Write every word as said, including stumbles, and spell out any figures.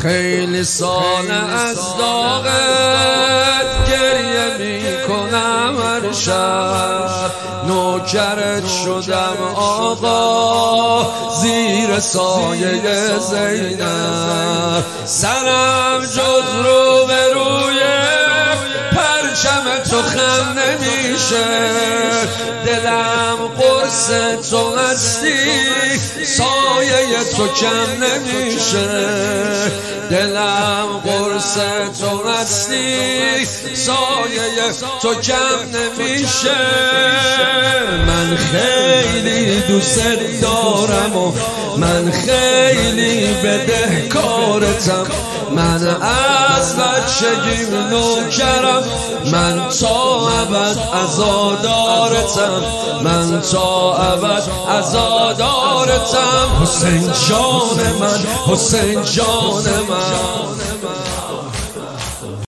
خیلی سال از داغت گریه میکنم هر شب، نوکرت شدم آقا زیر سایه زینب. سرم جز رو به روی پرچم تو خم نمیشه، دلم قرص تو هستی سایه تو کم نمیشه، دلم قرص تو هستی سایه تو کم نمیشه. من خیلی دوست دارم و من خیلی بدهکارتم، من از بچگیم نوکرم، من تا ابد عزادارتم، من تا ابد عزادارتم. حسین جان من، حسین جان من،